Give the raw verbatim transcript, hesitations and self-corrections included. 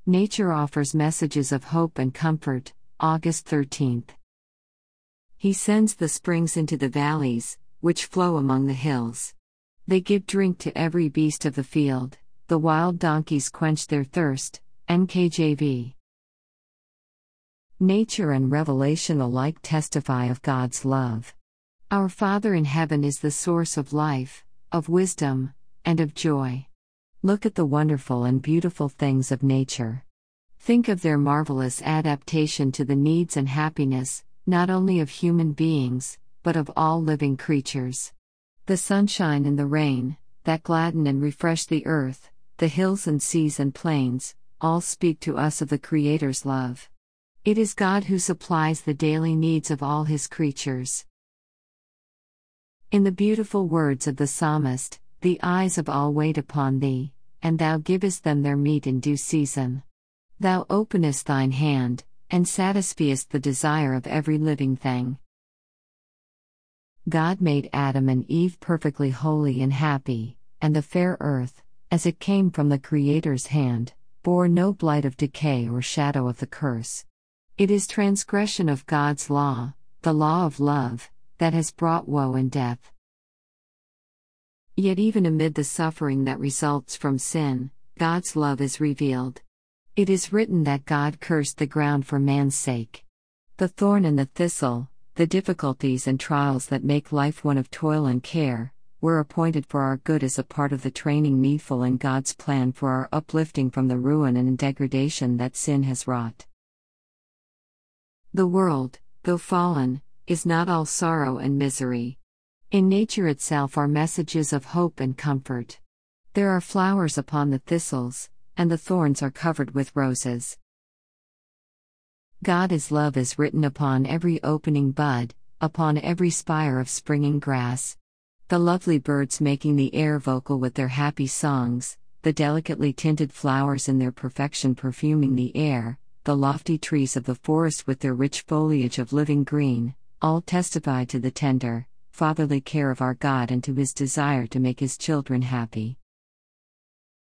Nature offers messages of hope and comfort. August thirteenth. He sends the springs into the valleys, which flow among the hills. They give drink to every beast of the field, the wild donkeys quench their thirst. N K J V. Nature and revelation alike testify of God's love. Our Father in heaven is the source of life, of wisdom, and of joy. Look at the wonderful and beautiful things of nature. Think of their marvelous adaptation to the needs and happiness, not only of human beings, but of all living creatures. The sunshine and the rain, that gladden and refresh the earth, the hills and seas and plains, all speak to us of the Creator's love. It is God who supplies the daily needs of all His creatures. In the beautiful words of the psalmist, "The eyes of all wait upon Thee, and Thou givest them their meat in due season. Thou openest Thine hand, and satisfiest the desire of every living thing." God made Adam and Eve perfectly holy and happy, and the fair earth, as it came from the Creator's hand, bore no blight of decay or shadow of the curse. It is transgression of God's law, the law of love, that has brought woe and death. Yet even amid the suffering that results from sin, God's love is revealed. It is written that God cursed the ground for man's sake. The thorn and the thistle, the difficulties and trials that make life one of toil and care, were appointed for our good as a part of the training needful in God's plan for our uplifting from the ruin and degradation that sin has wrought. The world, though fallen, is not all sorrow and misery. In nature itself are messages of hope and comfort. There are flowers upon the thistles, and the thorns are covered with roses. God is love is written upon every opening bud, upon every spire of springing grass. The lovely birds making the air vocal with their happy songs, the delicately tinted flowers in their perfection perfuming the air, the lofty trees of the forest with their rich foliage of living green, all testify to the tender, fatherly care of our God and to His desire to make His children happy.